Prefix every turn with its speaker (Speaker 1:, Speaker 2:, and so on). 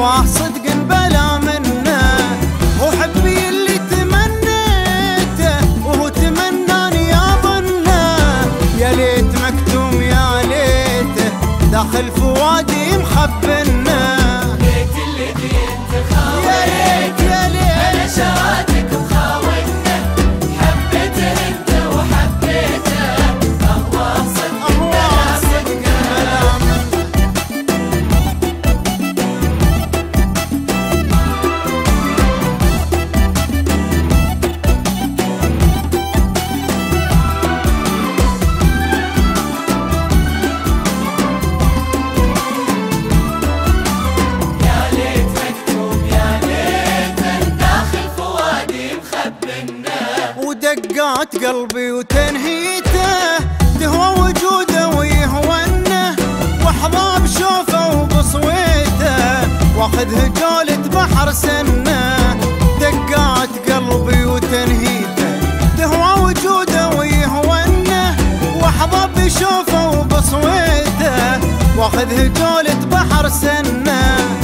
Speaker 1: هواه صدق بلا منه، هو حبي اللي تمنيته وهو تمناني اظنه. يا ليت مكتوم يا ليته داخل فؤادي مخبنه.
Speaker 2: ليت اللي انت خاويته،
Speaker 1: يا ليت يا ليت
Speaker 2: انا شراتك وخاوته، حبيته انت وحبيته، الله صدق بلا منه.
Speaker 1: ودقات قلبي وتنهيته تهوى وجوده ويهونه، واحظى بشوفه وبصويته واخذه جولة بحر سنه. دقات قلبي وتنهيته تهوى وجوده ويهونه، واحظى بشوفه وبصويته واخذه جولة بحر سنه.